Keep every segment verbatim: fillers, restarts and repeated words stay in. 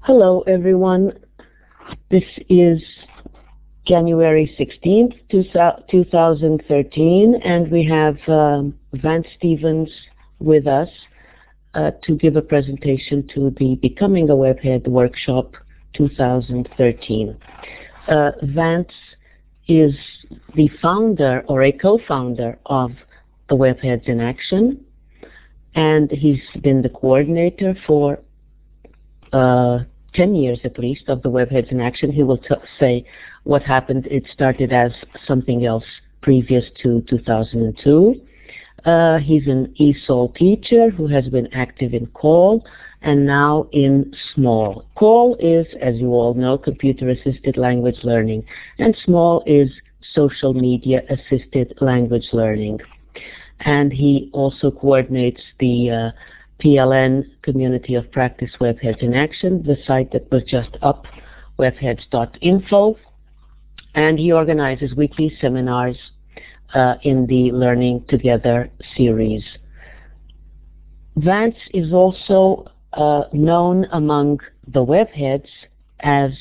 Hello, everyone. This is January sixteenth, two thousand thirteen, and we have um, Vance Stevens with us uh, to give a presentation to the Becoming a Webhead Workshop two thousand thirteen. Uh, Vance is the founder or a co-founder of the Webheads in Action, and he's been the coordinator for uh, ten years at least of the Webheads in Action. He will t say what happened. It started as something else previous to two thousand two. Uh, he's an E S O L teacher who has been active in C O L and now in SMALL. C O L is, as you all know, computer-assisted language learning, and SMALL is social media-assisted language learning. And he also coordinates the uh, P L N, Community of Practice Webheads in Action, the site that was just up, webheads dot info, and he organizes weekly seminars uh, in the Learning Together series. Vance is also uh, known among the Webheads as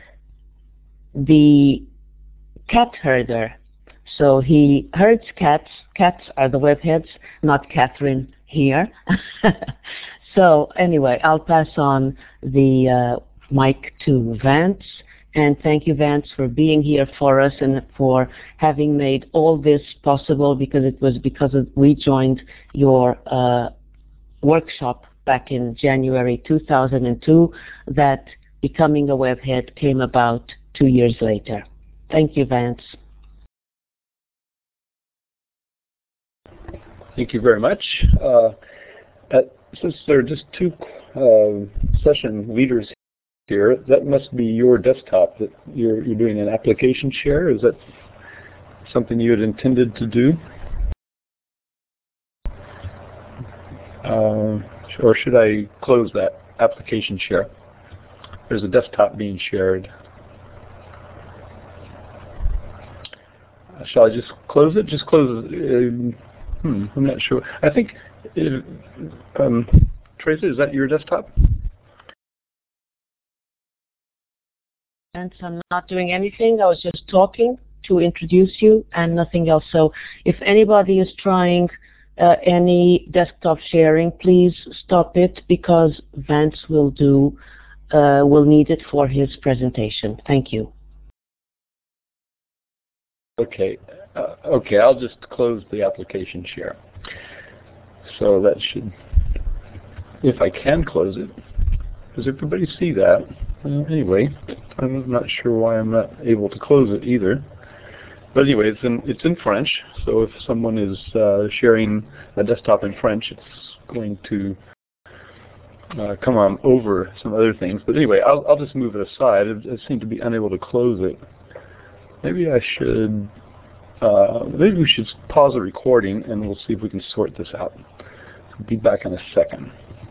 the cat herder. So he herds cats. Cats are the Webheads, not Catherine here. So anyway, I'll pass on the uh, mic to Vance. And thank you, Vance, for being here for us and for having made all this possible, because it was because of, we joined your uh, workshop back in January two thousand two that Becoming a Webhead came about two years later. Thank you, Vance. Thank you very much. Uh, at, since there are just two uh, session leaders here, that must be your desktop that you're, you're doing an application share. Is that something you had intended to do? Uh, or should I close that application share? There's a desktop being shared. Uh, shall I just close it? Just close it. Uh, Hmm, I'm not sure. I think, it, um, Teresa, is that your desktop? And I'm not doing anything. I was just talking to introduce you and nothing else. So if anybody is trying uh, any desktop sharing, please stop it, because Vance will do, uh, will need it for his presentation. Thank you. Okay. Uh, okay, I'll just close the application share. So that should, if I can close it, does everybody see that? Uh, anyway, I'm not sure why I'm not able to close it either. But anyway, it's in, it's in French, so if someone is uh, sharing a desktop in French, it's going to uh, come on over some other things. But anyway, I'll, I'll just move it aside. I, I seem to be unable to close it. Maybe I should... Uh, maybe we should pause the recording and we'll see if we can sort this out. I'll be back in a second.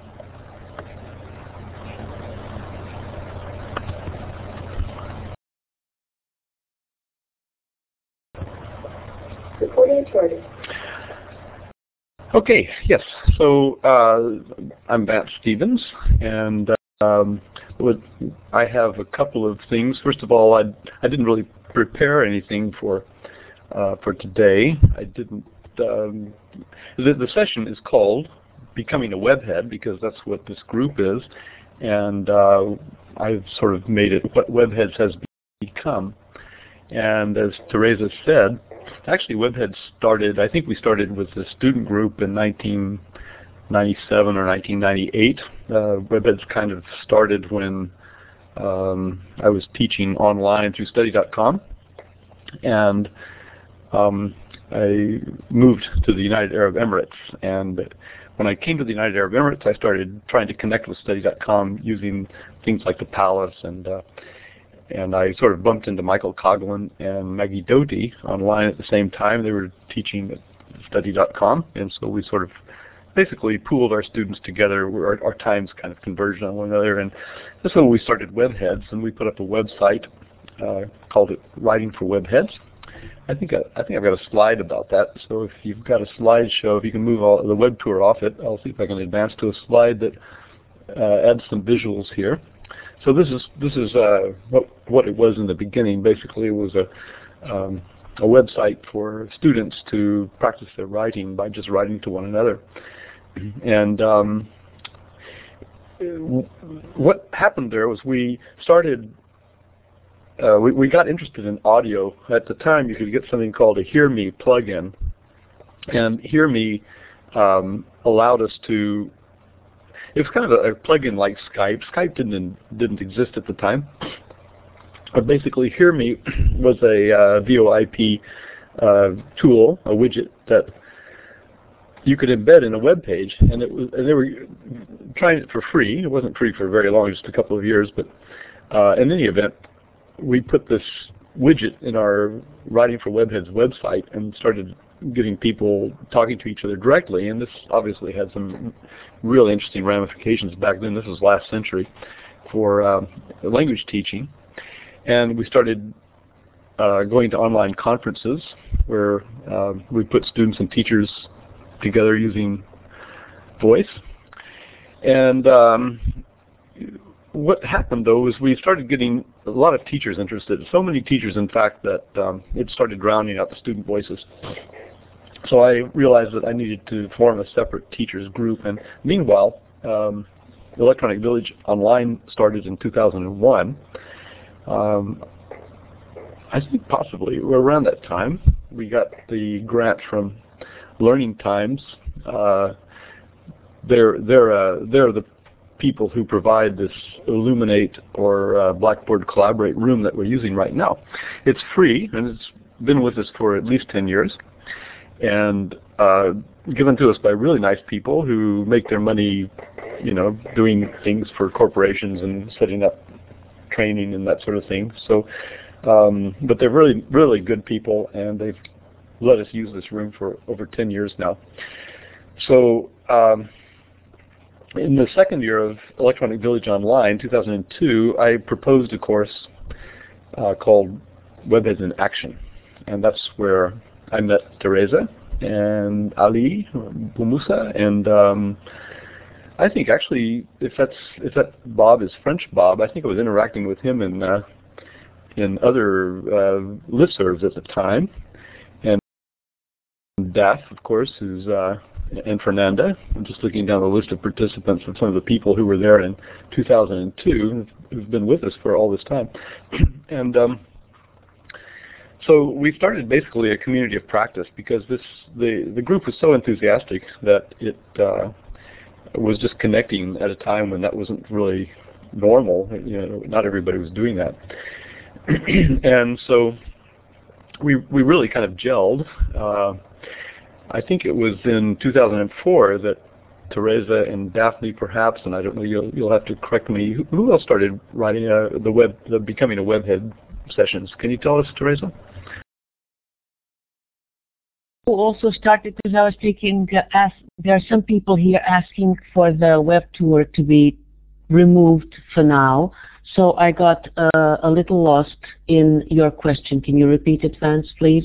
Recording started. Okay, yes. So uh, I'm Vance Stevens, and um, I have a couple of things. First of all, I, I didn't really prepare anything for Uh, for today. I didn't. Um, the, the session is called Becoming a Webhead because that's what this group is, and uh, I've sort of made it what Webheads has become. And as Teresa said, actually Webheads started, I think we started with the student group in nineteen ninety-seven or nineteen ninety-eight. Uh, Webheads kind of started when um, I was teaching online through study dot com, and Um, I moved to the United Arab Emirates, and when I came to the United Arab Emirates, I started trying to connect with study dot com using things like the Palace, and uh, and I sort of bumped into Michael Coughlin and Maggie Doty online at the same time. They were teaching at study dot com, and so we sort of basically pooled our students together. Our, our times kind of converged on one another, and so we started Webheads, and we put up a website, uh, called it Writing for Webheads. I think I, I think I've got a slide about that. So if you've got a slideshow, if you can move all the web tour off it, I'll see if I can advance to a slide that uh, adds some visuals here. so this is this is uh, what what it was in the beginning. Basically, it was a um, a website for students to practice their writing by just writing to one another. And um, what happened there was we started. Uh, we, we got interested in audio. At the time, you could get something called a Hear Me plugin, and Hear Me um, allowed us to. It was kind of a, a plugin like Skype. Skype didn't didn't exist at the time, but basically, Hear Me was a uh, V O I P uh, tool, a widget that you could embed in a web page, and it was. And they were trying it for free. It wasn't free for very long, just a couple of years, but uh, in any event. We put this widget in our Writing for Webheads website and started getting people talking to each other directly, and this obviously had some really interesting ramifications back then. This was last century for uh, language teaching, and we started uh, going to online conferences where uh, we put students and teachers together using voice. And um, what happened, though, is we started getting a lot of teachers interested. So many teachers, in fact, that um, it started drowning out the student voices. So I realized that I needed to form a separate teachers group. And meanwhile, um, Electronic Village Online started in two thousand one. Um, I think possibly around that time, we got the grant from Learning Times. Uh, they're they're uh, they're the people who provide this Illuminate or uh, Blackboard Collaborate room that we're using right now. It's free, and it's been with us for at least ten years, and uh, given to us by really nice people who make their money, you know, doing things for corporations and setting up training and that sort of thing. So, um, but they're really, really good people, and they've let us use this room for over ten years now. So, um, in the second year of Electronic Village Online, two thousand two, I proposed a course uh, called Webheads in Action, and that's where I met Teresa and Ali Boumoussa, and um, I think actually, if that's if that Bob is French Bob, I think I was interacting with him in uh, in other uh, listservs at the time, and Daph, of course, who's uh, and Fernanda. I'm just looking down the list of participants of some of the people who were there in two thousand two, who've been with us for all this time. And um, so we started basically a community of practice because this the, the group was so enthusiastic that it uh, was just connecting at a time when that wasn't really normal. You know, not everybody was doing that. And so we, we really kind of gelled. Uh, I think it was in two thousand four that Teresa and Daphne, perhaps, and I don't know, you'll, you'll have to correct me. Who, who else started writing uh, the web, the Becoming a Webhead sessions? Can you tell us, Teresa? Who also started, because I was thinking, uh, ask, there are some people here asking for the web tour to be removed for now. So I got uh, a little lost in your question. Can you repeat it, Vance, please?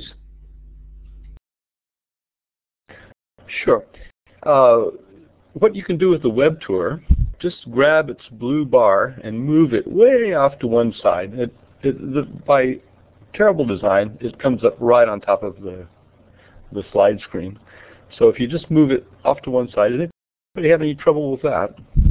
Sure. Uh, what you can do with the web tour, just grab its blue bar and move it way off to one side. It, it, the, by terrible design, it comes up right on top of the, the slide screen. So if you just move it off to one side, does anybody have any trouble with that?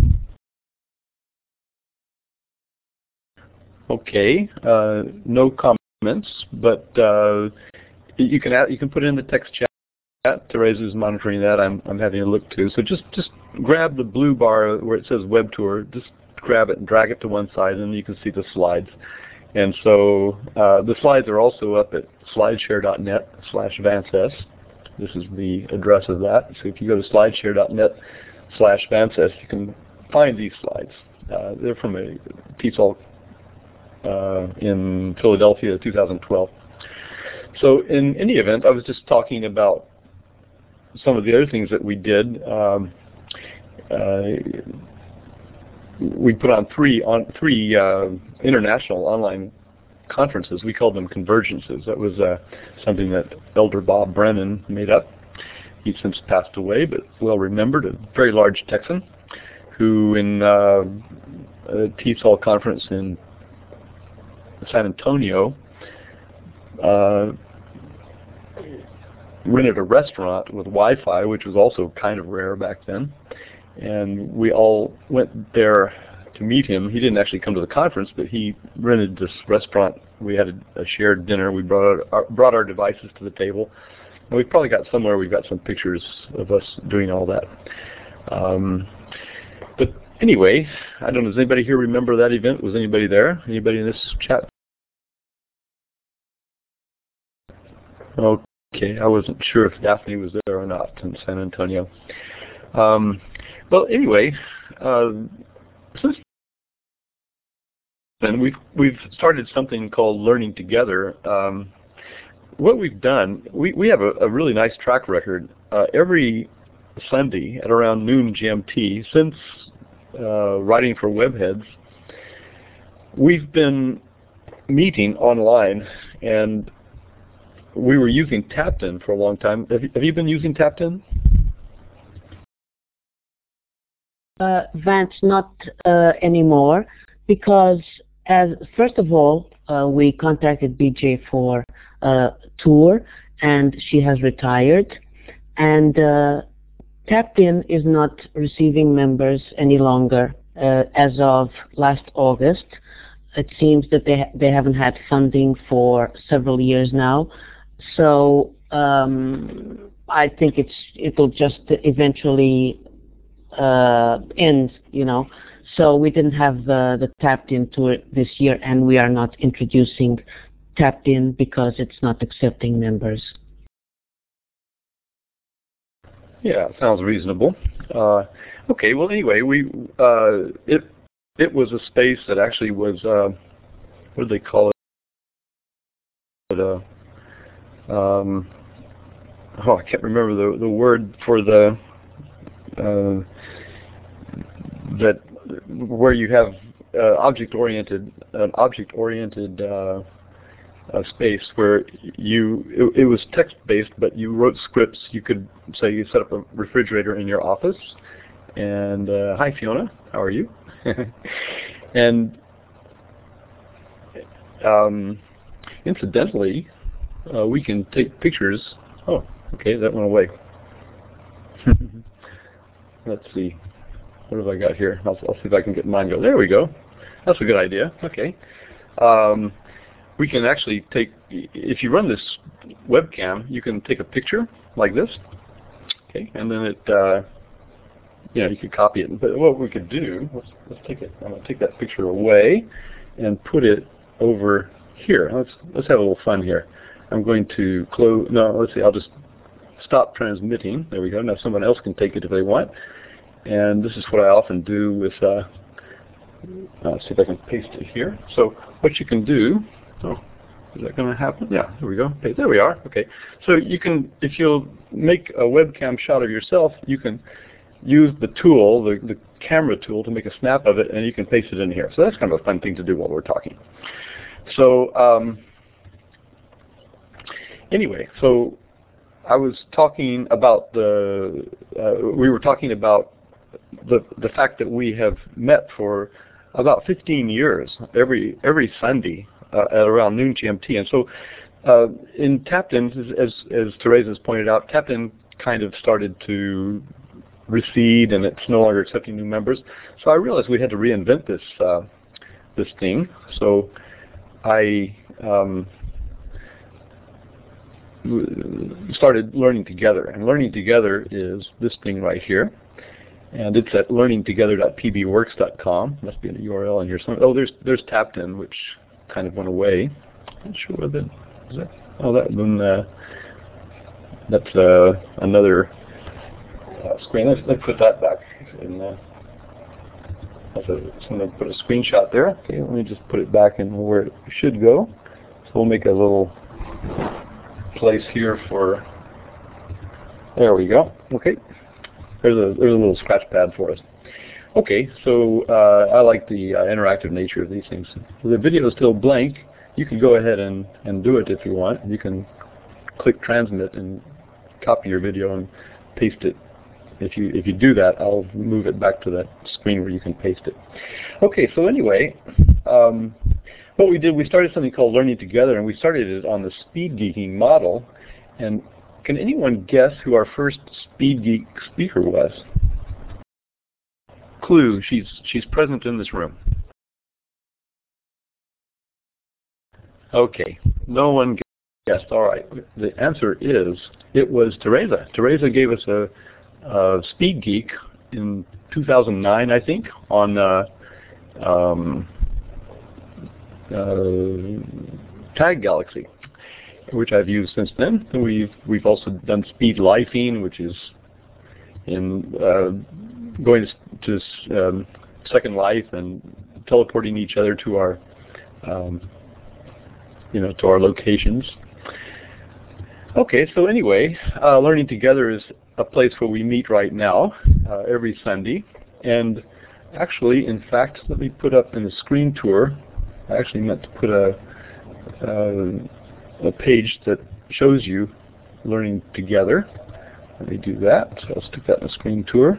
Okay, uh, no comments, but uh, you can add, you can put it in the text chat. Teresa's monitoring that. I'm I'm having a look too. So just just grab the blue bar where it says Web Tour. Just grab it and drag it to one side, and you can see the slides. And so uh, the slides are also up at slideshare dot net slash vances. This is the address of that. So if you go to slideshare dot net slash vances, you can find these slides. Uh, they're from a TESOL uh, in Philadelphia, two thousand twelve. So in any event, I was just talking about some of the other things that we did. Um, uh, we put on three on three uh, international online conferences. We called them convergences. That was uh, something that Elder Bob Brennan made up. He's since passed away, but well remembered, a very large Texan who in uh, a T S O L conference in San Antonio uh, rented a restaurant with Wi-Fi, which was also kind of rare back then. And we all went there to meet him. He didn't actually come to the conference, but he rented this restaurant. We had a, a shared dinner. We brought our, brought our devices to the table. And we've probably got somewhere, we've got some pictures of us doing all that. Um, but anyway, I don't know, does anybody here remember that event? Was anybody there? Anybody in this chat? Okay, I wasn't sure if Daphne was there or not in San Antonio. Um, well, anyway, uh, since then we've we've started something called Learning Together. Um, what we've done, we we have a, a really nice track record. Uh, every Sunday at around noon G M T, since uh, writing for Webheads, we've been meeting online, and we were using Tapton for a long time. Have you, have you been using Tapton? Uh, Vance, not uh, anymore, because as first of all, uh, we contacted B J for a tour, and she has retired, and uh, Tapton is not receiving members any longer. Uh, as of last August, it seems that they ha they haven't had funding for several years now. So um, I think it's it'll just eventually uh, end, you know. So we didn't have the, the Tapton tour this year, and we are not introducing Tapton because it's not accepting members. Yeah, sounds reasonable. Uh, okay, well anyway, we uh, it it was a space that actually was uh, what do they call it? Uh, Um, oh, I can't remember the the word for the uh, that where you have uh, object-oriented an object-oriented uh, uh, space where you it, it was text-based, but you wrote scripts. You could say you set up a refrigerator in your office, and uh, hi Fiona, how are you? And um, incidentally, Uh, we can take pictures. Oh, okay, that went away. Let's see. What have I got here? I'll, I'll see if I can get mine go. There we go. That's a good idea. Okay. Um, we can actually take, if you run this webcam, you can take a picture like this. Okay, and then it, uh, you know, you could copy it. But what we could do, let's, let's take it. I'm going to take that picture away and put it over here. Let's let's have a little fun here. I'm going to close, no, let's see, I'll just stop transmitting. There we go. Now someone else can take it if they want. And this is what I often do with, uh, let's see if I can paste it here. So what you can do, oh, is that going to happen? Yeah, there we go. Okay, there we are. Okay. So you can, if you'll make a webcam shot of yourself, you can use the tool, the, the camera tool, to make a snap of it, and you can paste it in here. So that's kind of a fun thing to do while we're talking. So, um, Anyway, so I was talking about the, uh, we were talking about the, the fact that we have met for about fifteen years, every every Sunday uh, at around noon G M T. And so uh, in Tapton, as, as Therese has pointed out, Tapton kind of started to recede, and it's no longer accepting new members. So I realized we had to reinvent this, uh, this thing. So I um, started Learning Together, and Learning Together is this thing right here, and it's at learning together dot p b works dot com. Must be a U R L in here somewhere. Oh, there's there's Tapton, which kind of went away. Not sure where that is. That oh, that then uh, that's uh, another uh, screen. Let's let's put that back in. Uh, that's a, so I'm going to put a screenshot there. Okay, let me just put it back in where it should go. So we'll make a little place here for, there we go. Okay, there's a there's a little scratch pad for us. Okay, so uh, I like the uh, interactive nature of these things. So the video is still blank. You can go ahead and and do it if you want. You can click transmit and copy your video and paste it if you if you do that, I'll move it back to that screen where you can paste it. Okay, so anyway, um, what we did, we started something called Learning Together, and we started it on the Speed Geeking model. And can anyone guess who our first Speed Geek speaker was? Clue, she's she's present in this room. Okay, no one guessed. All right, the answer is it was Teresa. Teresa gave us a, a Speed Geek in two thousand nine, I think, on uh, um, uh, Tag Galaxy, which I've used since then. And we've we've also done Speed Lifing, which is in uh, going to, to um, Second Life and teleporting each other to our um, you know to our locations. Okay, so anyway, uh, Learning Together is a place where we meet right now uh, every Sunday, and actually, in fact, let me put up in the screen tour. I actually meant to put a uh, a page that shows you Learning Together. Let me do that. So I'll stick that in the screen tour.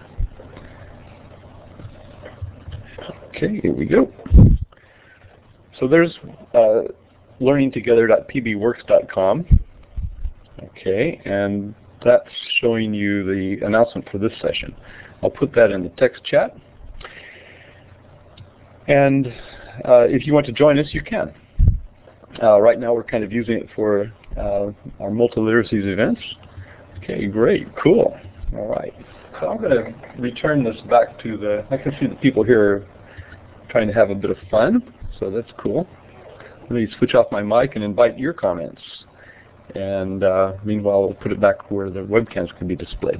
Okay, here we go. So there's uh, learning together dot p b works dot com. Okay, and that's showing you the announcement for this session. I'll put that in the text chat. And uh, if you want to join us, you can. Uh, right now we're kind of using it for uh, our multiliteracies events. Okay, great, cool. All right. So I'm going to return this back to the, I can see the people here trying to have a bit of fun, so that's cool. Let me switch off my mic and invite your comments. And uh, meanwhile, we'll put it back where the webcams can be displayed.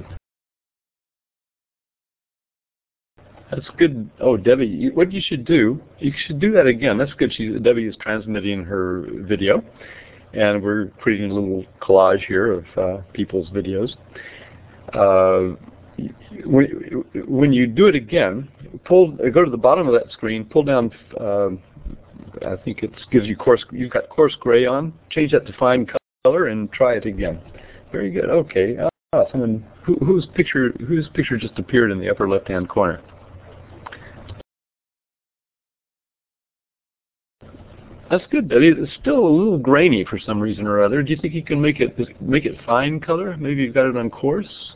That's good. Oh, Debbie, you, what you should do, you should do that again. That's good. She, Debbie is transmitting her video, and we're creating a little collage here of uh, people's videos. Uh, when, when you do it again, pull, go to the bottom of that screen, pull down, uh, I think it gives you coarse, you've got coarse gray on, change that to fine color and try it again. Very good. Okay. Ah, someone, who, whose picture, whose picture just appeared in the upper left-hand corner? That's good, Debbie. It's still a little grainy for some reason or other. Do you think you can make it make it fine color? Maybe you've got it on coarse?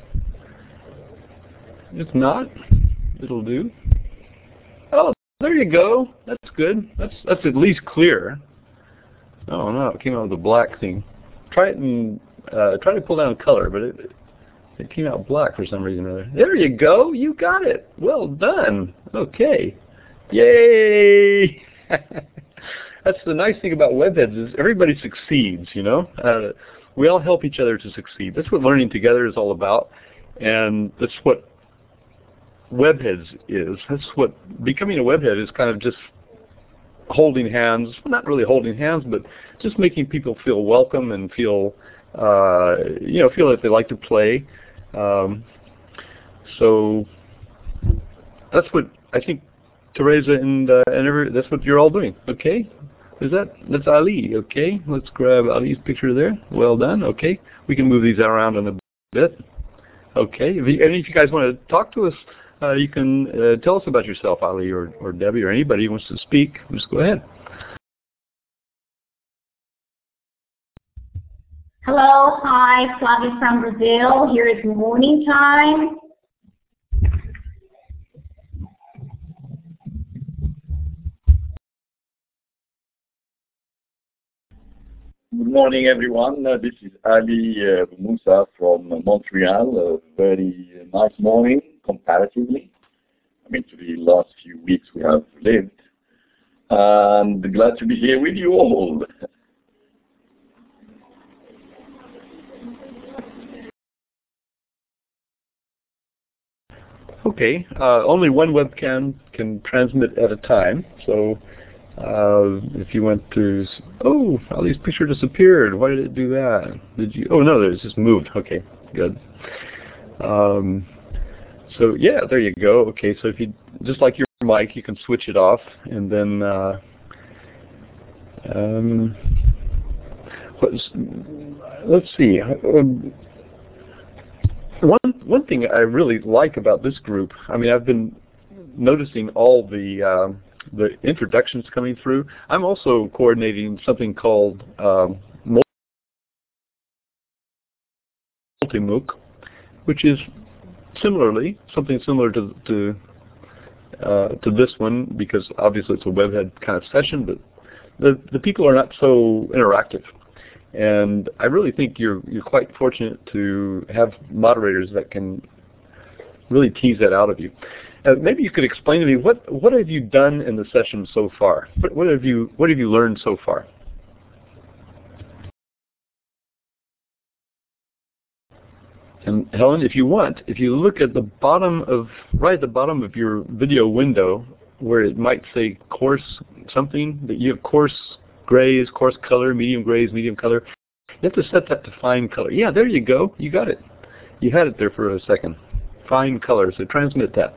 If not, it'll do. Oh, there you go. That's good. That's that's at least clear. Oh no, it came out with a black thing. Try it and uh, try to pull down color, but it it came out black for some reason or other. There you go. You got it. Well done. Okay. Yay! That's the nice thing about Webheads is everybody succeeds, you know. Uh, we all help each other to succeed. That's what Learning Together is all about, and that's what Webheads is. That's what becoming a Webhead is, kind of just holding hands, well, not really holding hands, but just making people feel welcome and feel, uh, you know, feel that they like to play. Um, so that's what I think Teresa and uh, and every, that's what you're all doing. Okay. Is that, that's Ali, okay? Let's grab Ali's picture there. Well done, okay. We can move these around in a bit. Okay, if you, any of you guys want to talk to us, uh, you can uh, tell us about yourself, Ali or, or Debbie or anybody who wants to speak. Just go ahead. Hello, hi, Flavia from Brazil. Here is morning time. Good morning, everyone. Uh, this is Ali uh, Moussa from uh, Montreal. A very nice morning, comparatively. I mean, to the last few weeks we have lived. And glad to be here with you all. Okay, uh, only one webcam can transmit at a time, so Uh, if you went to, oh, Ali's picture disappeared. Why did it do that? Did you? Oh no, it's just moved. Okay, good. Um, so yeah, there you go. Okay, so if you just like your mic, you can switch it off, and then uh, um, let's let's see. Um, one one thing I really like about this group, I mean, I've been noticing all the um, the introductions coming through. I'm also coordinating something called um, Multimooc, which is similarly something similar to to uh, to this one, because obviously it's a webhead kind of session, but the the people are not so interactive. And I really think you're you're quite fortunate to have moderators that can really tease that out of you. Uh, maybe you could explain to me what what have you done in the session so far? What, what have you what have you learned so far? And Helen, if you want, if you look at the bottom of right at the bottom of your video window, where it might say course something, that you have course grays, coarse color, medium grays, medium color. You have to set that to fine color. Yeah, there you go. You got it. You had it there for a second. Fine color. So transmit that.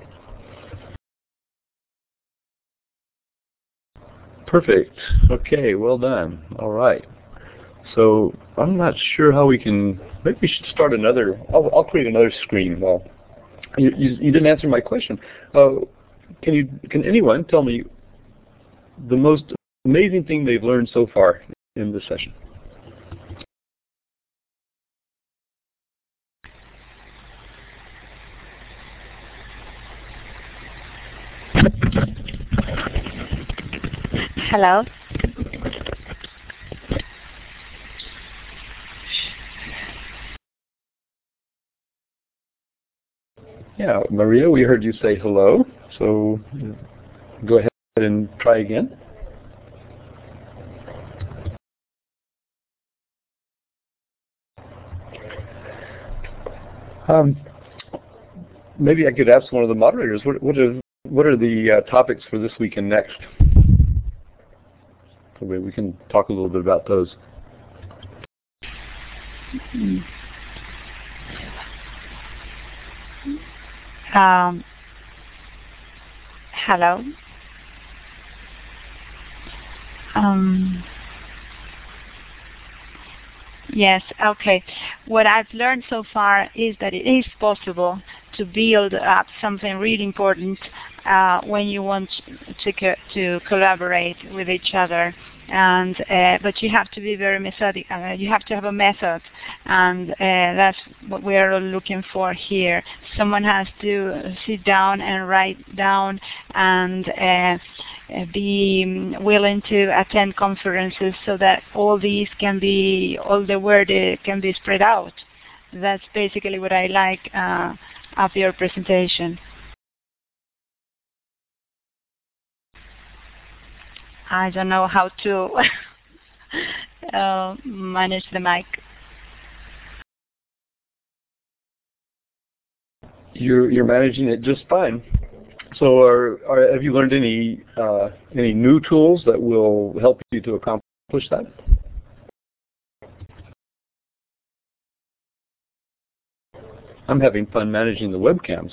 Perfect. Okay, well done. All right. So I'm not sure how we can. Maybe we should start another. I'll, I'll create another screen. Well, you, you, you didn't answer my question. Uh, can you? Can anyone tell me the most amazing thing they've learned so far in this session? Hello. Yeah, Maria, we heard you say hello, so go ahead and try again. Um, maybe I could ask one of the moderators, what, what are, what are the uh, topics for this week and next? So we can talk a little bit about those. Um, hello. Um, yes, okay. What I've learned so far is that it is possible to build up something really important uh, when you want to co to collaborate with each other. And uh, but you have to be very methodic. Uh, you have to have a method, and uh, that's what we are looking for here. Someone has to sit down and write down, and uh, be willing to attend conferences so that all these can be, all the word uh, can be spread out. That's basically what I like uh, of your presentation. I don't know how to uh, manage the mic. You're you're managing it just fine. So, are, are have you learned any uh, any new tools that will help you to accomplish that? I'm having fun managing the webcams.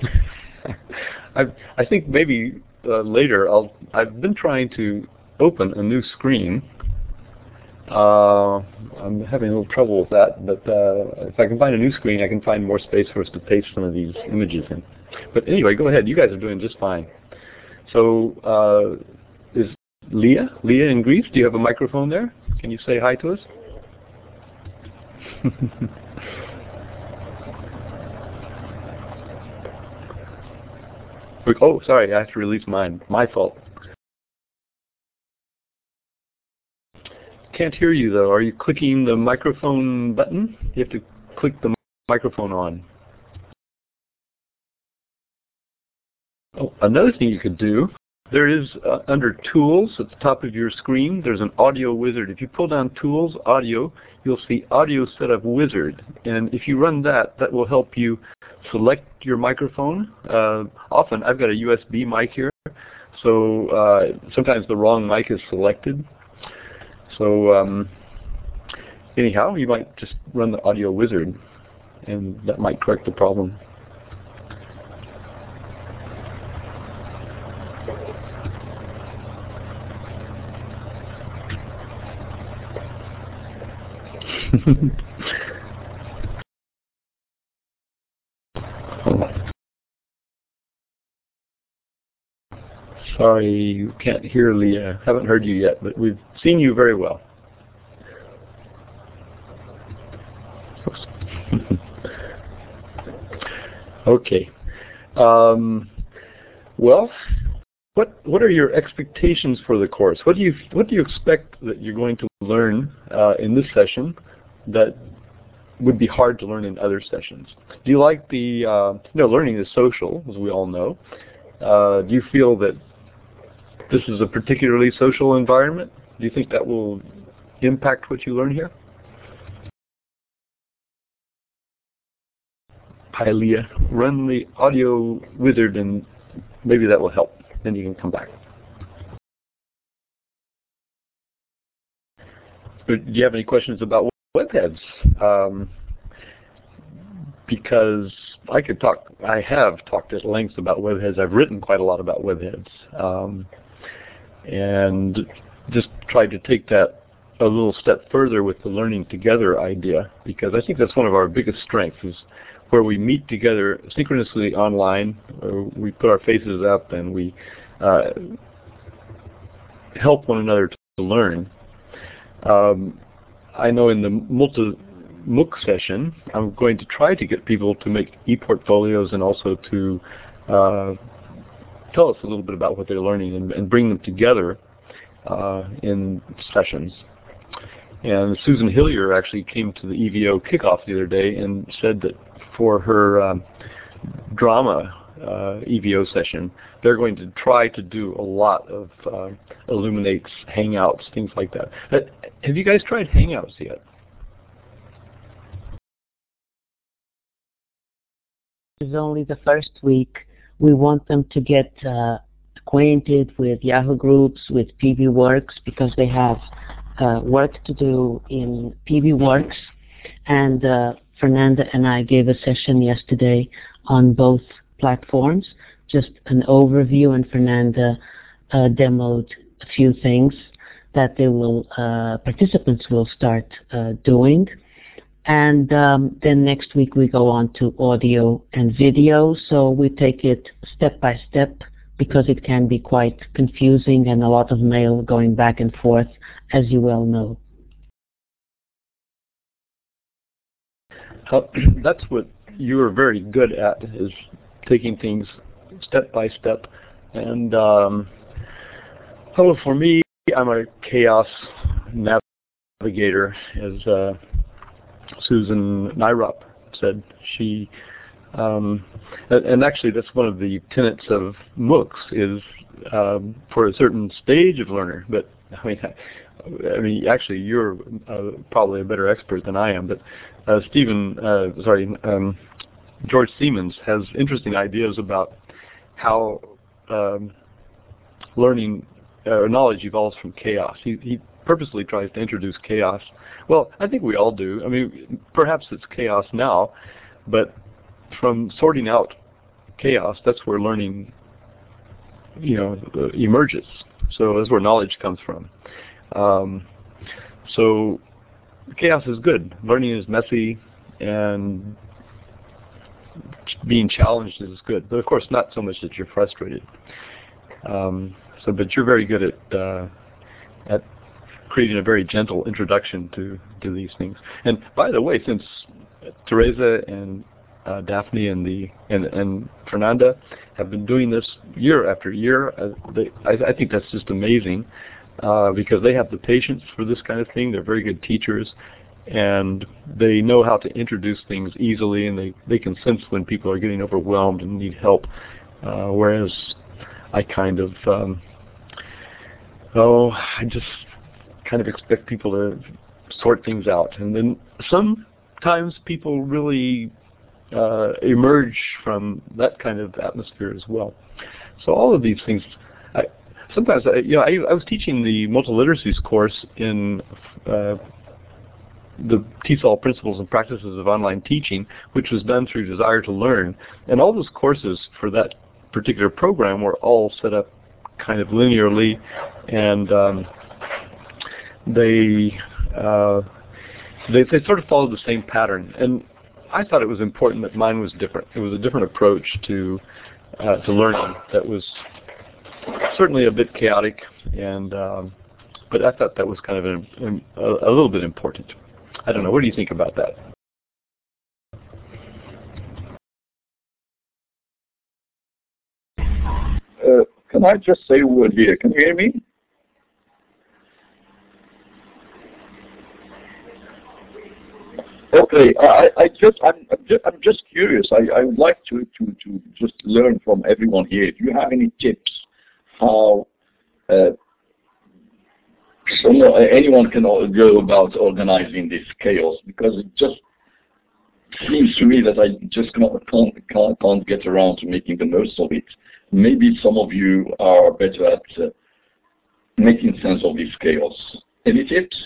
I I think maybe uh, later I'll. I've been trying to open a new screen. Uh, I'm having a little trouble with that, but uh, if I can find a new screen, I can find more space for us to paste some of these images in. But anyway, go ahead. You guys are doing just fine. So, uh, is Leah? Leah in Greece? Do you have a microphone there? Can you say hi to us? Oh, sorry, I have to release mine. My fault. Can't hear you, though. Are you clicking the microphone button? You have to click the microphone on. Oh, another thing you could do, there is, uh, under Tools at the top of your screen, there's an audio wizard. If you pull down Tools, Audio, you'll see Audio Setup Wizard. And if you run that, that will help you select your microphone. Uh, often, I've got a U S B mic here, so uh, sometimes the wrong mic is selected. So um, anyhow, you might just run the Audio Wizard, and that might correct the problem. Sorry, you can't hear Leah. Haven't heard you yet, but we've seen you very well. Okay. Um, well, what what are your expectations for the course? What do you what do you expect that you're going to learn uh, in this session that would be hard to learn in other sessions? Do you like the uh, you know learning is social, as we all know? Uh, do you feel that this is a particularly social environment? Do you think that will impact what you learn here? Hi, Leah. Run the audio wizard, and maybe that will help. Then you can come back. But do you have any questions about webheads? Um, because I could talk, I have talked at length about webheads. I've written quite a lot about webheads. Um, and just tried to take that a little step further with the learning together idea, because I think that's one of our biggest strengths, is where we meet together synchronously online, we put our faces up and we uh, help one another to learn. Um, I know in the multi-MOOC session, I'm going to try to get people to make e-portfolios and also to uh, tell us a little bit about what they're learning and, and bring them together uh, in sessions. And Susan Hillier actually came to the E V O kickoff the other day and said that for her um, drama uh, E V O session, they're going to try to do a lot of uh, Illuminates, Hangouts, things like that. Uh, have you guys tried Hangouts yet? This is only the first week. We want them to get uh, acquainted with Yahoo groups, with P B Works, because they have uh, work to do in P B Works. And uh, Fernanda and I gave a session yesterday on both platforms, just an overview, and Fernanda uh, demoed a few things that they will, uh, participants will start uh, doing. And um, then next week we go on to audio and video, so we take it step by step because it can be quite confusing and a lot of mail going back and forth, as you well know. Uh, that's what you're very good at, is taking things step by step. And um, oh, for me, I'm a chaos navigator, as uh, Susan Nyrop said. She, um, and actually that's one of the tenets of MOOCs, is um, for a certain stage of learner. But I mean, I mean, actually, you're uh, probably a better expert than I am. But uh, Stephen, uh, sorry, um, George Siemens has interesting ideas about how um, learning uh, knowledge evolves from chaos. He, he purposely tries to introduce chaos. Well, I think we all do. I mean, perhaps it's chaos now, but from sorting out chaos, that's where learning, you know, uh, emerges. So that's where knowledge comes from. Um, so chaos is good. Learning is messy, and being challenged is good. But of course, not so much that you're frustrated. Um, so, but you're very good at uh, at creating a very gentle introduction to to these things. And by the way, since Teresa and uh, Daphne and the and and Fernanda have been doing this year after year, uh, they, I, I think that's just amazing, uh, because they have the patience for this kind of thing. They're very good teachers, and they know how to introduce things easily, and they they can sense when people are getting overwhelmed and need help, uh, whereas I kind of um, oh I just kind of expect people to sort things out, and then sometimes people really uh, emerge from that kind of atmosphere as well. So all of these things, I, sometimes I, you know, I, I was teaching the multiliteracies course in uh, the T E S O L Principles and Practices of Online Teaching, which was done through Desire to Learn, and all those courses for that particular program were all set up kind of linearly, and um, they, uh, they they sort of followed the same pattern. And I thought it was important that mine was different. It was a different approach to uh, to learning that was certainly a bit chaotic, and um, but I thought that was kind of an, a, a little bit important. I don't know. What do you think about that? Uh, can I just say a word here? Can you hear me? Okay, I, I just, I'm, I'm just, I'm just curious. I, I would like to, to, to just learn from everyone here. Do you have any tips how uh, someone, anyone can go about organizing this chaos? Because it just seems to me that I just can't, can't, can't get around to making the most of it. Maybe some of you are better at uh, making sense of this chaos. Any tips?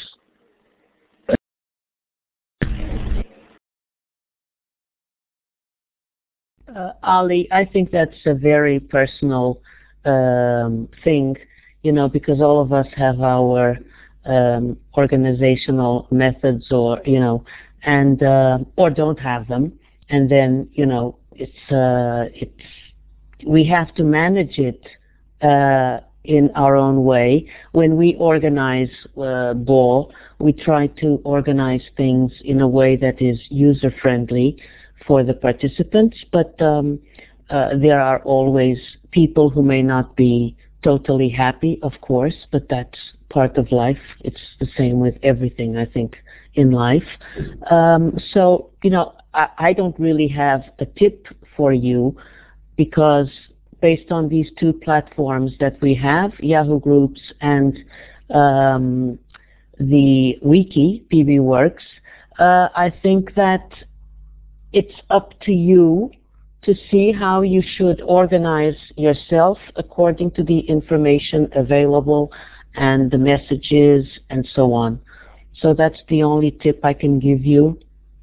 Uh, Ali, I think that's a very personal um, thing, you know, because all of us have our um, organizational methods, or you know, and uh, or don't have them, and then you know, it's uh, it's we have to manage it uh, in our own way. When we organize uh, B O A, we try to organize things in a way that is user friendly for the participants, but um, uh, there are always people who may not be totally happy, of course, but that's part of life. It's the same with everything, I think, in life. Um, so, you know, I, I don't really have a tip for you, because based on these two platforms that we have, Yahoo Groups and um, the wiki, P B Works, uh, I think that it's up to you to see how you should organize yourself according to the information available and the messages and so on. So that's the only tip I can give you.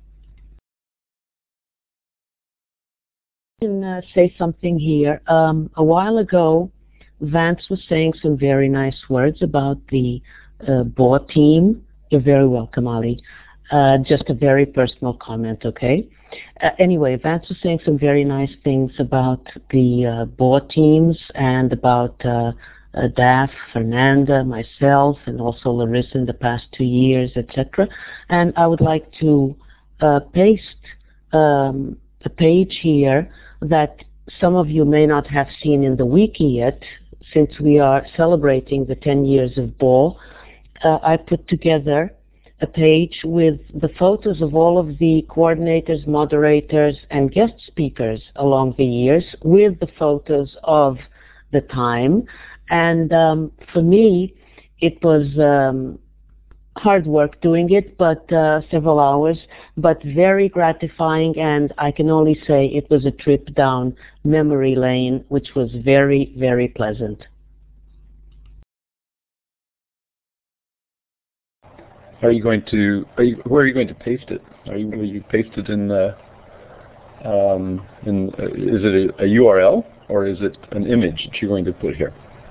I can uh, say something here. Um, a while ago, Vance was saying some very nice words about the uh, B O A team. You're very welcome, Ali. Uh, just a very personal comment, okay? Uh, anyway, Vance was saying some very nice things about the uh, B O A teams and about uh, uh, Daph, Fernanda, myself, and also Larissa in the past two years, et cetera. And I would like to uh, paste um, a page here that some of you may not have seen in the wiki yet, since we are celebrating the ten years of B O A. Uh, I put together a page with the photos of all of the coordinators, moderators, and guest speakers along the years, with the photos of the time. And um, for me, it was um, hard work doing it, but uh, several hours, but very gratifying, and I can only say it was a trip down memory lane, which was very, very pleasant. Are you going to? Are you, where are you going to paste it? Are you? Will you paste it in? Uh, um, in uh, is it a, a U R L, or is it an image that you're going to put here?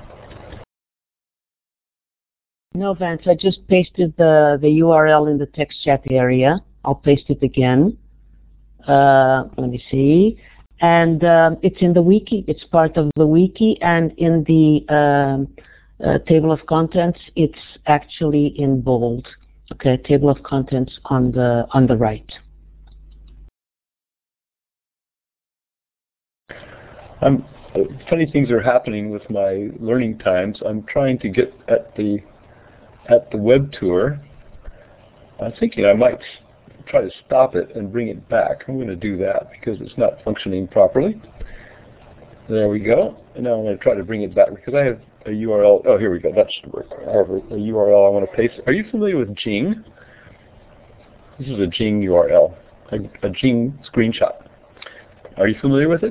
No, Vance. I just pasted the the U R L in the text chat area. I'll paste it again. Uh, let me see. And um, it's in the wiki. It's part of the wiki, and in the um, uh, table of contents, it's actually in bold. Okay, table of contents on the on the right. I'm, uh, funny things are happening with my learning times. I'm trying to get at the at the web tour. I'm thinking I might try to stop it and bring it back. I'm going to do that because it's not functioning properly. There we go. And now I'm going to try to bring it back because I have a U R L. Oh, here we go. That should work. I have a, a U R L I want to paste. Are you familiar with Jing? This is a Jing U R L, a, a Jing screenshot. Are you familiar with it?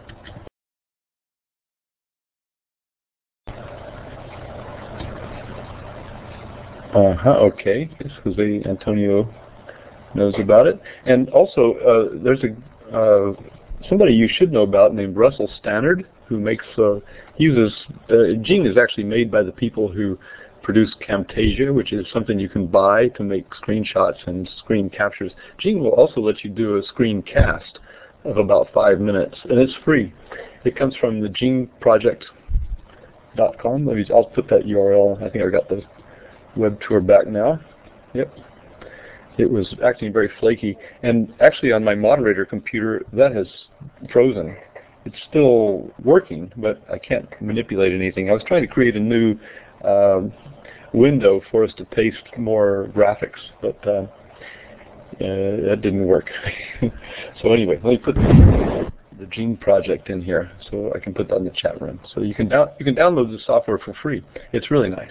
Uh-huh, okay. Yes, Jose Antonio knows about it. And also, uh, there's a uh, somebody you should know about named Russell Stannard, who makes uh, uses uh, Jing is actually made by the people who produce Camtasia, which is something you can buy to make screenshots and screen captures. Jing will also let you do a screencast of about five minutes, and it's free. It comes from the Jing project, dot com. Let me, I'll put that U R L. I think I got the web tour back now. Yep. It was acting very flaky. And actually on my moderator computer, that has frozen. It's still working, but I can't manipulate anything. I was trying to create a new um, window for us to paste more graphics, but uh, uh, that didn't work. So anyway, let me put the Gene project in here so I can put that in the chat room. So you can down, you can download the software for free. It's really nice.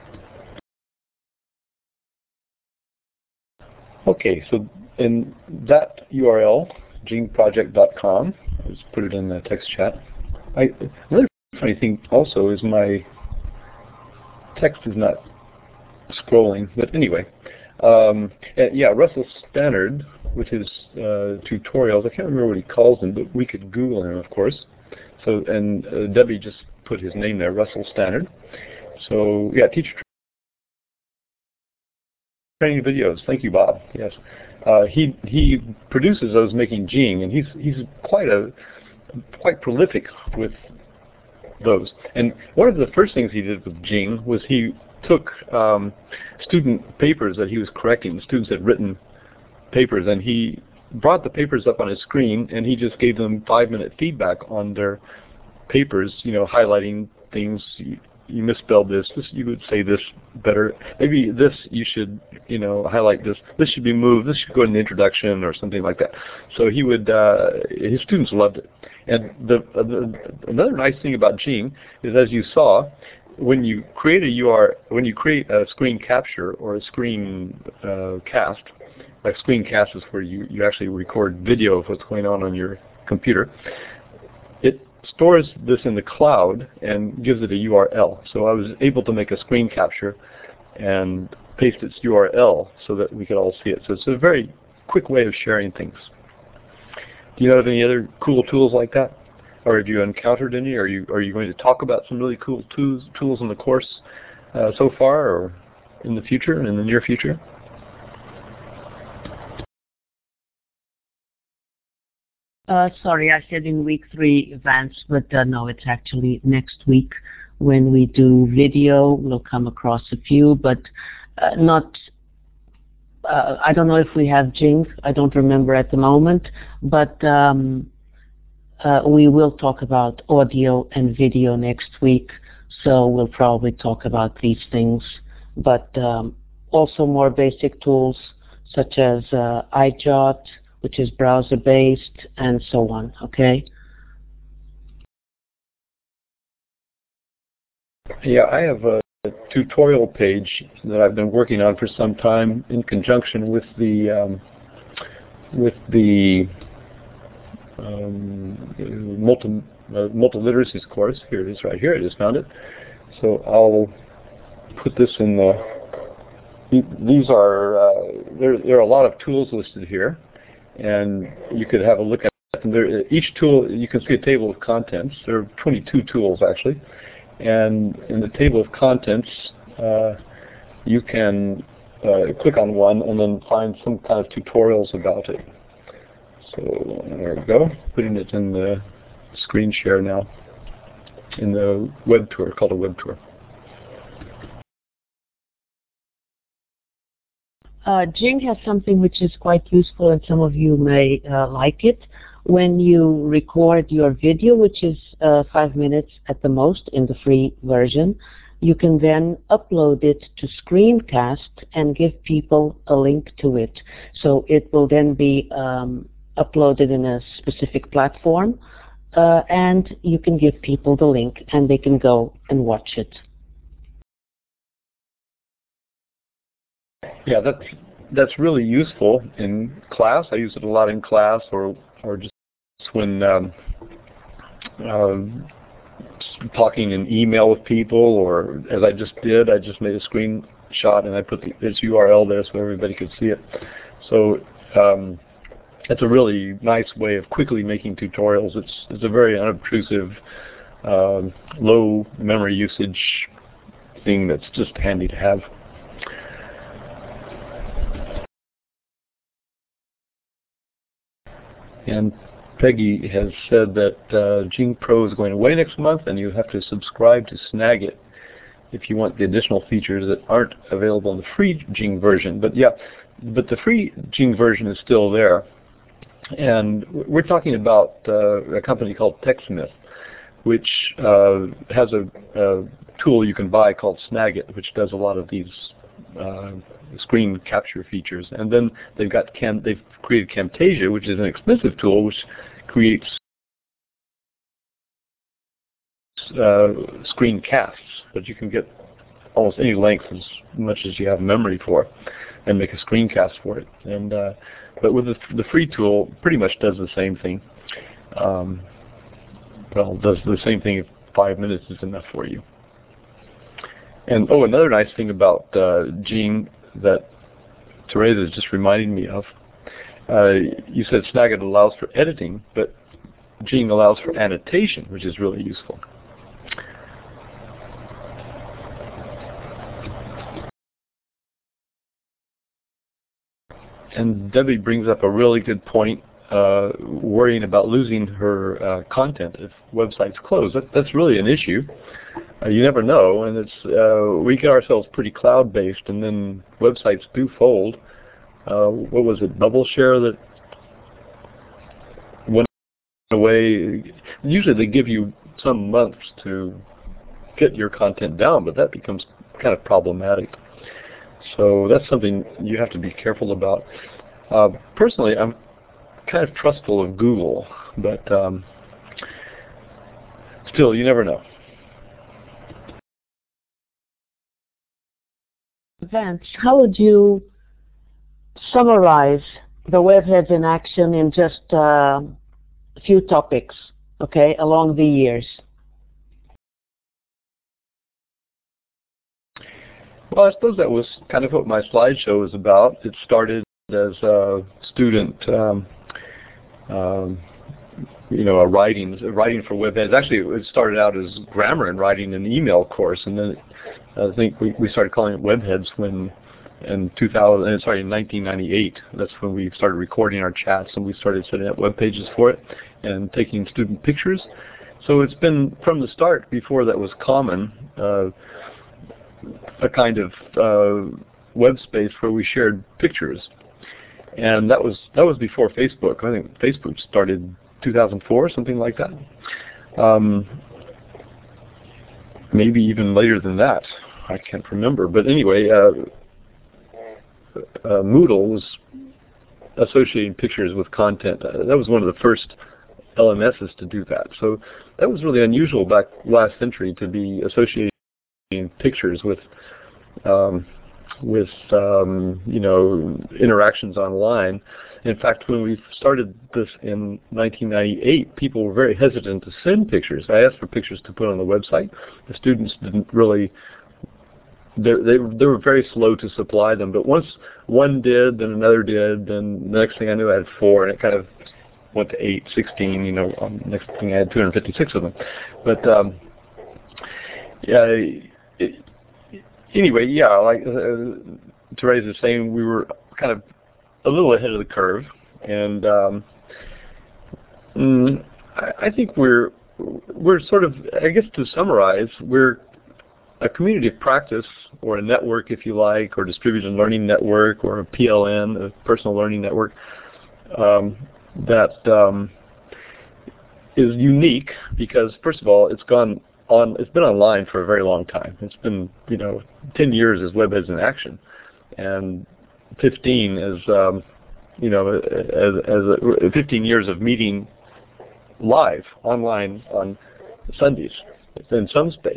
Okay, so in that U R L, gene project dot com, I'll just put it in the text chat. I, another funny thing also is my text is not scrolling, but anyway. Um, and yeah, Russell Stannard with his uh, tutorials, I can't remember what he calls them, but we could Google him, of course. So, and uh, Debbie just put his name there, Russell Stannard. So yeah, teacher training videos. Thank you, Bob. Yes, uh, he he produces those making Gene, and he's he's quite a quite prolific with those. And one of the first things he did with Gene was he took um, student papers that he was correcting. The students had written papers, and he brought the papers up on his screen, and he just gave them five-minute feedback on their papers. You know, highlighting things. You, you misspelled this. This you would say this better. Maybe this you should, you know, highlight this. This should be moved. This should go in the introduction or something like that. So he would. Uh, his students loved it. And the, uh, the another nice thing about Gene is, as you saw, when you create a U R, when you create a screen capture or a screen uh, cast, like screencast is where you you actually record video of what's going on on your computer. It stores this in the cloud and gives it a U R L. So I was able to make a screen capture and paste its U R L so that we could all see it. So it's a very quick way of sharing things. Do you know of any other cool tools like that? Or have you encountered any? Are you are you going to talk about some really cool tools tools in the course uh, so far, or in the future, in the near future? Uh, sorry, I said in week three events, but uh, no, it's actually next week when we do video. We'll come across a few, but uh, not. Uh, I don't know if we have Jing. I don't remember at the moment, but um, uh, we will talk about audio and video next week. So we'll probably talk about these things, but um, also more basic tools such as uh, iJot, which is browser-based, and so on, okay? Yeah, I have a, a tutorial page that I've been working on for some time in conjunction with the um, with the um, multi, uh, multiliteracies course. Here it is right here. I just found it. So I'll put this in the, these are, uh, there, there are a lot of tools listed here, and you could have a look at them. There, each tool, you can see a table of contents. There are twenty-two tools actually, and in the table of contents, uh, you can uh, click on one and then find some kind of tutorials about it. So there we go, putting it in the screen share now, in the web tour, called a web tour. Uh, Jing has something which is quite useful, and some of you may uh, like it. When you record your video, which is uh, five minutes at the most in the free version, you can then upload it to Screencast and give people a link to it. So it will then be um, uploaded in a specific platform, uh, and you can give people the link and they can go and watch it. Yeah, that's that's really useful in class. I use it a lot in class, or or just when um, um, talking in email with people, or as I just did, I just made a screenshot and I put the, its U R L there so everybody could see it. So um, it's a really nice way of quickly making tutorials. It's it's a very unobtrusive, uh, low memory usage thing that's just handy to have. And Peggy has said that uh, Jing Pro is going away next month, and you have to subscribe to Snagit if you want the additional features that aren't available in the free Jing version. But yeah, but the free Jing version is still there. And we're talking about uh, a company called TechSmith, which uh, has a, a tool you can buy called Snagit, which does a lot of these uh, screen capture features. And then they've got Cam they've created Camtasia, which is an expensive tool, which creates uh, screen casts, but you can get almost any length as much as you have memory for, and make a screencast for it. And uh, but with the, the free tool, pretty much does the same thing. Um, well, does the same thing if five minutes is enough for you. And oh, another nice thing about uh, Jing that Teresa is just reminding me of. Uh, you said Snagit allows for editing, but Jing allows for annotation, which is really useful. And Debbie brings up a really good point, uh, worrying about losing her uh, content if websites close. That, that's really an issue. Uh, you never know, and it's uh, we get ourselves pretty cloud-based, and then websites do fold. Uh, what was it, BubbleShare that went away? Usually they give you some months to get your content down, but that becomes kind of problematic. So that's something you have to be careful about. Uh, personally, I'm kind of trustful of Google, but um, still, you never know. Vance, how would you summarize the Webheads in action in just uh, a few topics, okay, along the years? Well, I suppose that was kind of what my slideshow was about. It started as a student, um, um, you know, a writing, a writing for Webheads. Actually, it started out as grammar and writing an email course, and then I think we, we started calling it Webheads when, in two thousand, sorry, in nineteen ninety-eight. That's when we started recording our chats, and we started setting up web pages for it and taking student pictures. So it's been from the start, before that was common, uh, a kind of uh, web space where we shared pictures, and that was that was before Facebook. I think Facebook started two thousand four, something like that. Um, maybe even later than that. I can't remember. But anyway, uh, uh, Moodle was associating pictures with content. Uh, that was one of the first L M Ss to do that. So that was really unusual back last century to be associating pictures with um, with um, you know, interactions online. In fact, when we started this in nineteen ninety-eight, people were very hesitant to send pictures. I asked for pictures to put on the website. The students didn't really, they, they, they were very slow to supply them. But once one did, then another did, then the next thing I knew I had four, and it kind of went to eight, sixteen, you know, um, next thing I had two hundred fifty-six of them. But um, yeah, it, anyway, yeah, like uh, Teresa is saying, we were kind of a little ahead of the curve, and um, mm, I, I think we're we're sort of, I guess to summarize, we're a community of practice, or a network, if you like, or distributed learning network, or a P L N, a personal learning network, um, that um, is unique because, first of all, it's gone on. It's been online for a very long time. It's been, you know, ten years as Webheads in action, and fifteen as um, you know, as, as a, fifteen years of meeting live online on Sundays in some space.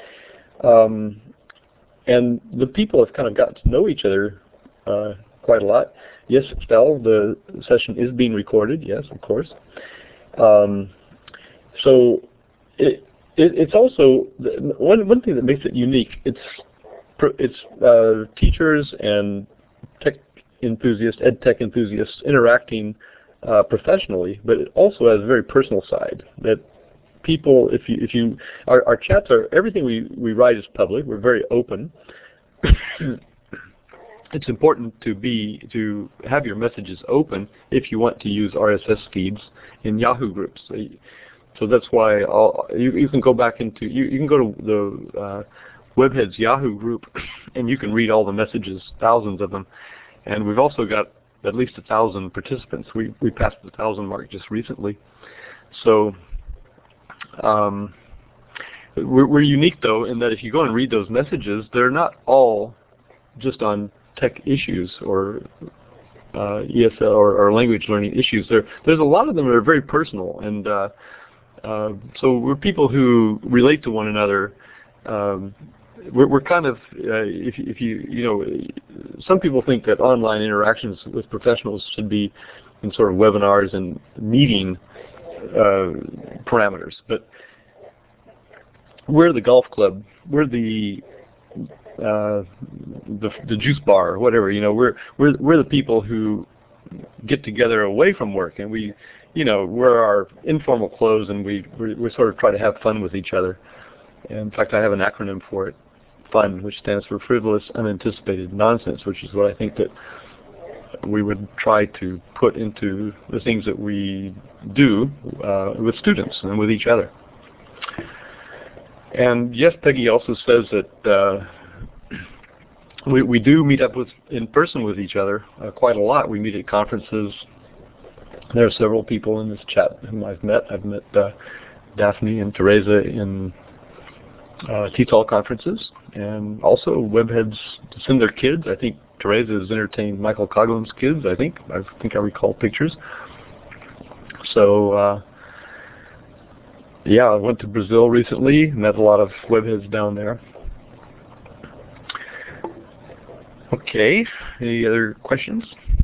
Um, and the people have kind of gotten to know each other uh, quite a lot. Yes, Estelle, the session is being recorded. Yes, of course. Um, so it, it, it's also one one thing that makes it unique. It's it's uh, teachers and tech enthusiasts, ed tech enthusiasts interacting uh, professionally, but it also has a very personal side that people, if you, if you, our, our chats are, everything we, we write is public. We're very open. it's important to be to have your messages open if you want to use R S S feeds in Yahoo groups. So, so that's why I'll, you, you can go back into you, you can go to the uh, Webheads Yahoo group and you can read all the messages, thousands of them. And we've also got at least a thousand participants. We we passed the thousand mark just recently. So um, we're, we're unique though in that if you go and read those messages, they're not all just on tech issues or uh, E S L or, or language learning issues. There, there's a lot of them that are very personal, and uh, uh, so we're people who relate to one another. Um, we're, we're kind of, uh, if, if you, you know, some people think that online interactions with professionals should be in sort of webinars and meeting uh, parameters, but we're the golf club. We're the Uh, the the juice bar or whatever, you know, we're we're we're the people who get together away from work, and we, you know, wear our informal clothes, and we we, we sort of try to have fun with each other. And in fact, I have an acronym for it, FUN, which stands for frivolous, unanticipated nonsense, which is what I think that we would try to put into the things that we do uh, with students and with each other. And yes, Peggy also says that uh, We, we do meet up with in person with each other uh, quite a lot. We meet at conferences. There are several people in this chat whom I've met. I've met uh, Daphne and Teresa in uh, T T O L conferences, and also Webheads send their kids. I think Teresa has entertained Michael Coglin's kids. I think I think I recall pictures. So uh, yeah, I went to Brazil recently. Met a lot of Webheads down there. Okay, any other questions?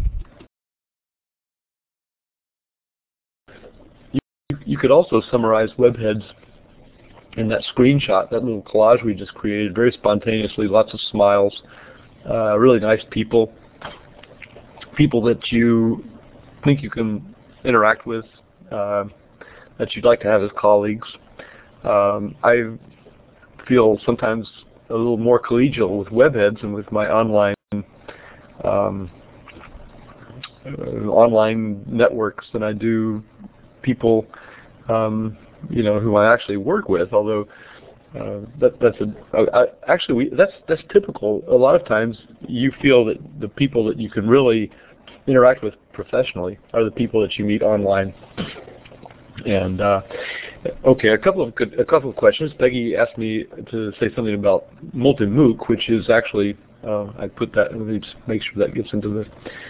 You, you could also summarize Webheads in that screenshot, that little collage we just created, very spontaneously, lots of smiles, uh, really nice people, people that you think you can interact with, uh, that you'd like to have as colleagues. Um, I feel sometimes a little more collegial with Webheads and with my online um, uh, online networks than I do people, um, you know, who I actually work with. Although uh, that that's a I, actually we, that's that's typical. A lot of times you feel that the people that you can really interact with professionally are the people that you meet online. And uh, okay, a couple of good, a couple of questions. Peggy asked me to say something about Multimook, which is actually uh, I put that. Let me just make sure that gets into the.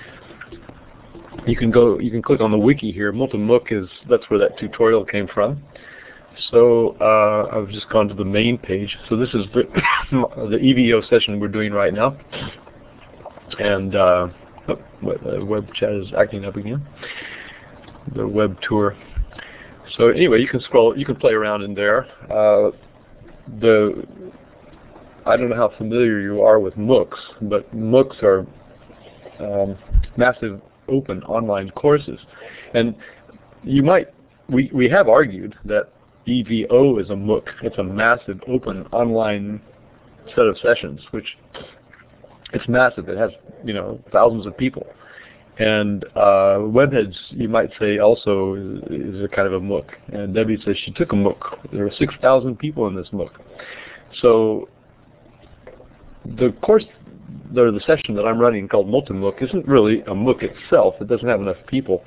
You can go. You can click on the wiki here. Multimook is that's where that tutorial came from. So uh, I've just gone to the main page. So this is the, the E V O session we're doing right now, and uh, oh, web chat is acting up again. The web tour. So anyway, you can scroll, you can play around in there. Uh, the I don't know how familiar you are with MOOCs, but MOOCs are um, massive open online courses, and you might we we have argued that E V O is a MOOC. It's a massive open online set of sessions, which it's massive. It has you know thousands of people. And uh, Webheads, you might say, also is, is a kind of a MOOC. And Debbie says she took a MOOC. There are six thousand people in this MOOC. So the course, the, the session that I'm running called Multimook isn't really a MOOC itself. It doesn't have enough people,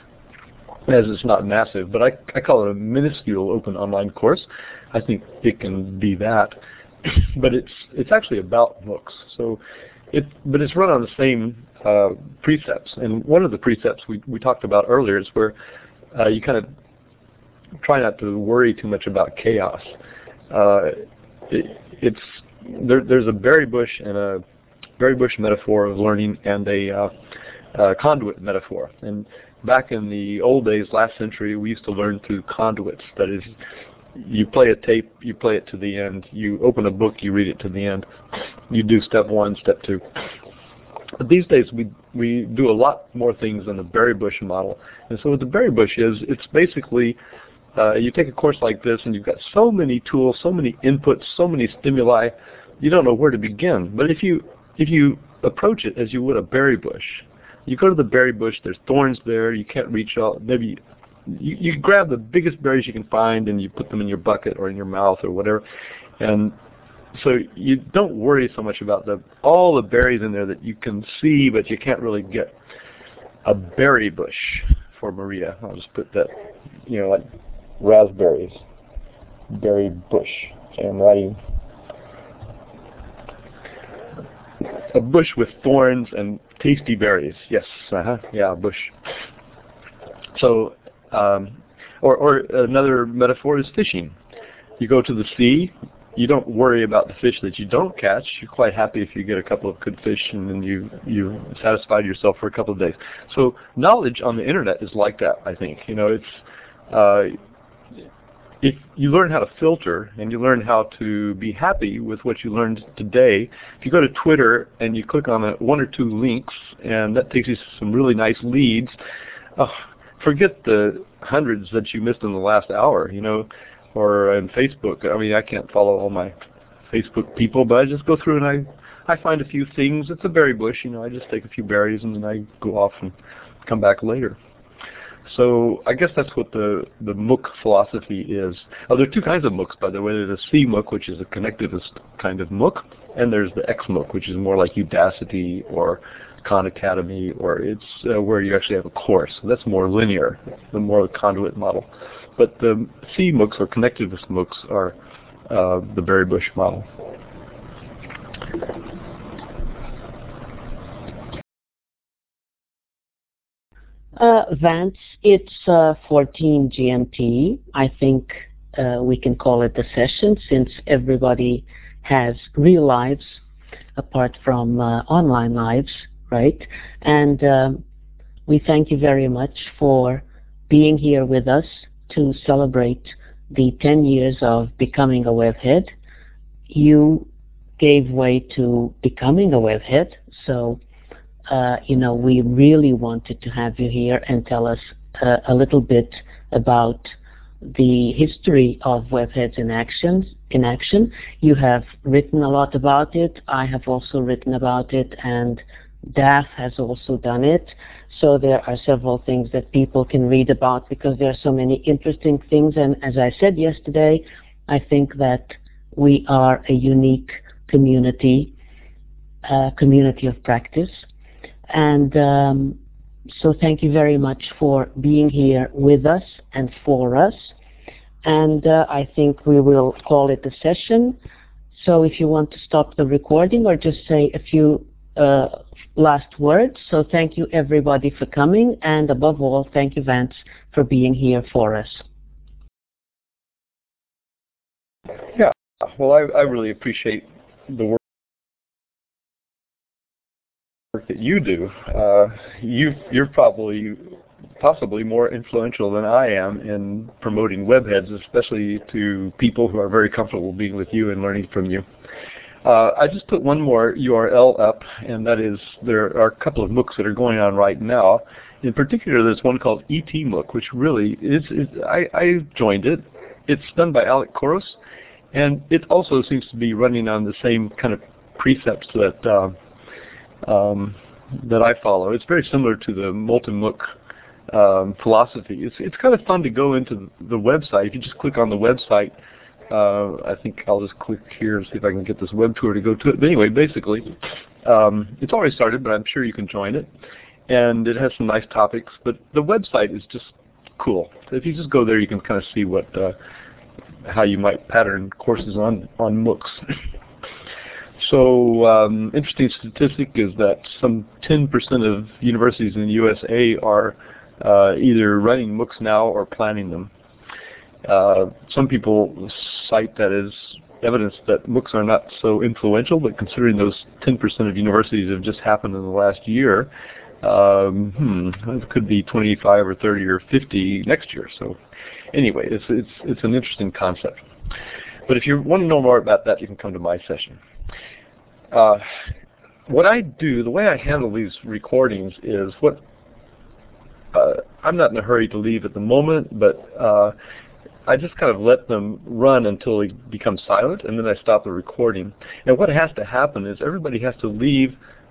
as it's not massive. But I, I call it a minuscule open online course. I think it can be that. But it's it's actually about MOOCs. So it, but it's run on the same Uh, precepts, and one of the precepts we, we talked about earlier is where uh, you kind of try not to worry too much about chaos. Uh, it, it's there, there's a berry bush and a berry bush metaphor of learning and a uh, uh, conduit metaphor. And back in the old days, last century, we used to learn through conduits. That is, you play a tape, you play it to the end. You open a book, you read it to the end. You do step one, step two. But these days we we do a lot more things than the berry bush model. And so what the berry bush is, it's basically uh, you take a course like this and you've got so many tools, so many inputs, so many stimuli, you don't know where to begin. But if you if you approach it as you would a berry bush. You go to the berry bush, there's thorns there, you can't reach all, maybe you, you grab the biggest berries you can find and you put them in your bucket or in your mouth or whatever. And so you don't worry so much about the all the berries in there that you can see, but you can't really get. A berry bush for Maria. I'll just put that, you know, like raspberries. Berry bush. Okay, I'm writing. A bush with thorns and tasty berries. Yes, uh-huh, yeah, a bush. So, um, or, or another metaphor is fishing. You go to the sea, you don't worry about the fish that you don't catch. You're quite happy if you get a couple of good fish and then you, you satisfied yourself for a couple of days. So knowledge on the internet is like that, I think. You know, it's, uh, if you learn how to filter and you learn how to be happy with what you learned today, if you go to Twitter and you click on a, one or two links and that takes you to some really nice leads, uh, forget the hundreds that you missed in the last hour, you know, or in Facebook. I mean, I can't follow all my Facebook people, but I just go through and I, I find a few things. It's a berry bush, you know, I just take a few berries and then I go off and come back later. So I guess that's what the, the M O O C philosophy is. Oh, there are two kinds of M O O Cs, by the way. There's a C M O O C, which is a connectivist kind of M O O C, and there's the X M O O C, which is more like Udacity or Khan Academy, or it's uh, where you actually have a course. So that's more linear, the more conduit model. But the C M O O Cs or connectivist M O O Cs are uh, the berry bush model. Uh, Vance, it's uh, fourteen G M T. I think uh, we can call it a session since everybody has real lives apart from uh, online lives, right? And um, we thank you very much for being here with us to celebrate the ten years of becoming a webhead. You gave way to becoming a webhead, so Uh, you know, we really wanted to have you here and tell us uh, a little bit about the history of webheads in action. In action, you have written a lot about it. I have also written about it, and D A F has also done it. So there are several things that people can read about because there are so many interesting things. And as I said yesterday, I think that we are a unique community, uh, community of practice. And um, so thank you very much for being here with us and for us. And uh, I think we will call it a session. So if you want to stop the recording or just say a few uh, last words. So thank you everybody for coming. And above all, thank you, Vance, for being here for us. Yeah, well, I, I really appreciate the work that you do. Uh, you, you're probably possibly more influential than I am in promoting webheads, especially to people who are very comfortable being with you and learning from you. Uh, I just put one more U R L up, and that is there are a couple of M O O Cs that are going on right now. In particular, there's one called E T M O O C, which really is, is I, I joined it. It's done by Alec Koros, and it also seems to be running on the same kind of precepts that uh, Um, that I follow. It's very similar to the Molten M O O C um, philosophy. It's, it's kind of fun to go into the website. If you just click on the website, uh, I think I'll just click here and see if I can get this web tour to go to it. But anyway, basically, um, it's already started, but I'm sure you can join it. And it has some nice topics, but the website is just cool. So if you just go there, you can kind of see what, uh, how you might pattern courses on, on M O O Cs. So, um, interesting statistic is that some ten percent of universities in the U S A are uh, either running M O O Cs now or planning them. Uh, some people cite that as evidence that M O O Cs are not so influential, but considering those ten percent of universities have just happened in the last year, um, hmm, it could be twenty-five or thirty or fifty next year. So, anyway, it's, it's, it's an interesting concept. But if you want to know more about that, you can come to my session. Uh, what I do, the way I handle these recordings is what, uh, I'm not in a hurry to leave at the moment, but uh, I just kind of let them run until they become silent, and then I stop the recording. And what has to happen is everybody has to leave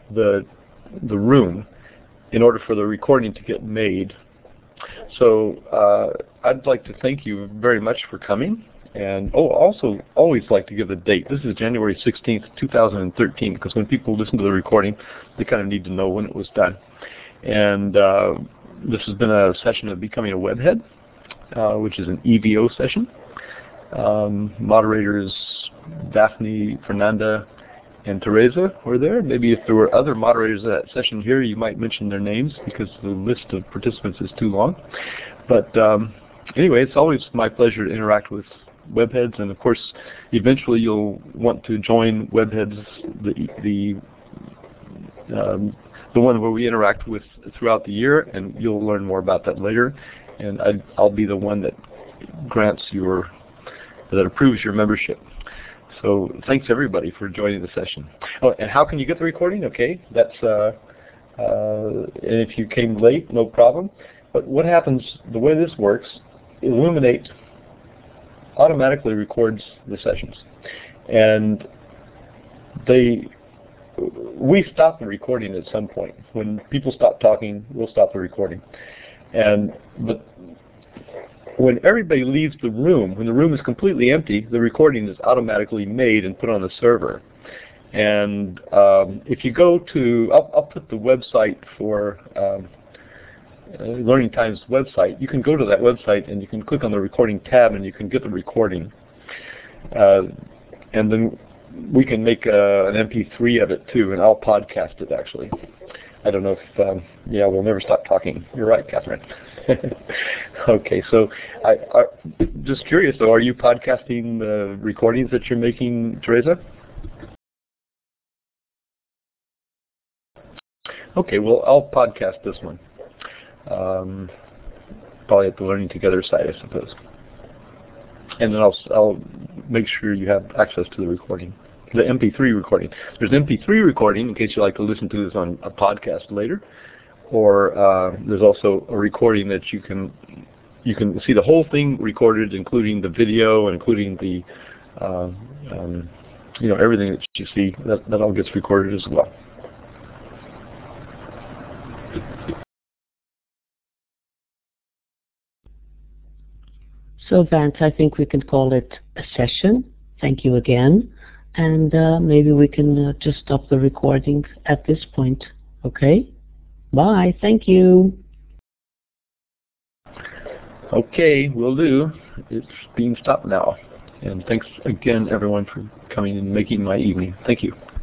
the the room in order for the recording to get made. So uh, I'd like to thank you very much for coming. And oh, also always like to give the date. This is January sixteenth, two thousand thirteen, because when people listen to the recording, they kind of need to know when it was done. And uh, this has been a session of Becoming a Webhead, uh, which is an E V O session. Um, moderators Daphne, Fernanda, and Teresa were there. Maybe if there were other moderators at that session here, you might mention their names because the list of participants is too long. But um, anyway, it's always my pleasure to interact with webheads, and of course, eventually you'll want to join webheads, the the um, the one where we interact with throughout the year, and you'll learn more about that later. And I, I'll be the one that grants your, that approves your membership. So thanks everybody for joining the session. Oh, and how can you get the recording? Okay, that's uh, uh, and if you came late, no problem. But what happens? The way this works, Illuminate automatically records the sessions, and they we stop the recording at some point. When people stop talking, we'll stop the recording. And but when everybody leaves the room, when the room is completely empty, the recording is automatically made and put on the server. And um, if you go to, I'll, I'll put the website for um, uh, Learning Times website. You can go to that website and you can click on the recording tab and you can get the recording. Uh, and then we can make uh, an M P three of it too, and I'll podcast it actually. I don't know if, um, yeah, we'll never stop talking. You're right, Catherine. Okay, so I, I just curious though, are you podcasting the recordings that you're making, Teresa? Okay, well, I'll podcast this one. Um, probably at the Learning Together site, I suppose. And then I'll, I'll make sure you have access to the recording, the M P three recording. There's an M P three recording in case you like to listen to this on a podcast later, or uh, there's also a recording that you can you can see the whole thing recorded, including the video and including the uh, um, you know, everything that you see. That that all gets recorded as well. So Vance, I think we can call it a session. Thank you again. And uh, maybe we can uh, just stop the recording at this point. Okay? Bye. Thank you. Okay, will do. It's being stopped now. And thanks again, everyone, for coming and making my evening. Thank you.